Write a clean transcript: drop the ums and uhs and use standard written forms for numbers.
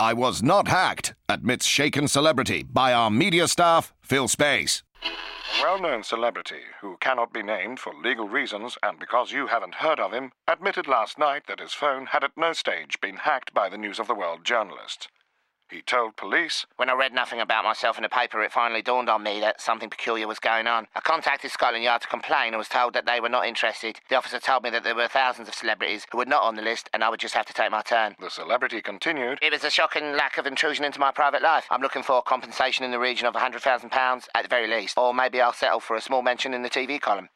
I was not hacked, admits shaken celebrity by our media staff, Phil Space. A well-known celebrity, who cannot be named for legal reasons and because you haven't heard of him, admitted last night that his phone had at no stage been hacked by the News of the World journalists. He told police, "When I read nothing about myself in the paper, it finally dawned on me that something peculiar was going on. I contacted Scotland Yard to complain and was told that they were not interested. The officer told me that there were thousands of celebrities who were not on the list and I would just have to take my turn." The celebrity continued, "It was a shocking lack of intrusion into my private life. I'm looking for compensation in the region of £100,000 at the very least, or maybe I'll settle for a small mention in the TV column."